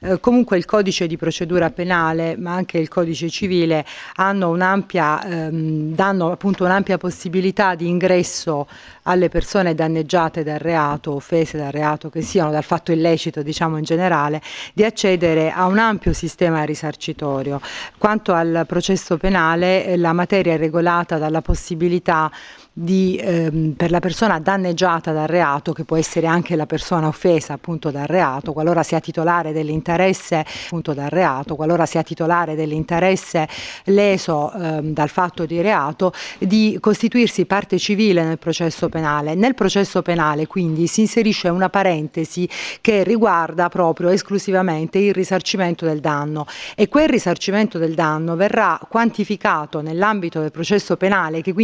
Comunque il codice di procedura penale, ma anche il codice civile danno appunto un'ampia possibilità di ingresso alle persone danneggiate dal reato, offese dal reato che siano, dal fatto illecito diciamo in generale, di accedere a un ampio sistema risarcitorio. Quanto al processo penale, la materia è regolata dalla possibilità per la persona danneggiata dal reato, che può essere anche la persona offesa appunto dal reato, qualora sia titolare dell'interesse leso dal fatto di reato, di costituirsi parte civile nel processo penale. Nel processo penale quindi si inserisce una parentesi che riguarda proprio esclusivamente il risarcimento del danno, e quel risarcimento del danno verrà quantificato nell'ambito del processo penale, che quindi